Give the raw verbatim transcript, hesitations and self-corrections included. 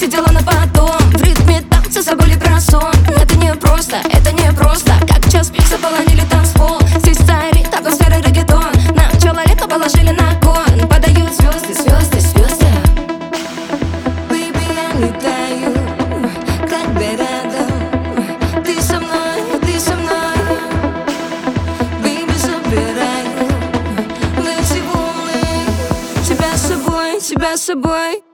все дела на потом. В ритме танца забыли про сон. Это не просто, это не просто. Как час пик заполонили танцпол. Здесь царит атмосфера реггетон. Начало лета положили на кон. Подают звезды, звезды, звезды. Baby, я летаю, когда рядом. Ты со мной, ты со мной. Baby, забираю. Let's go, тебя с собой, тебя с собой.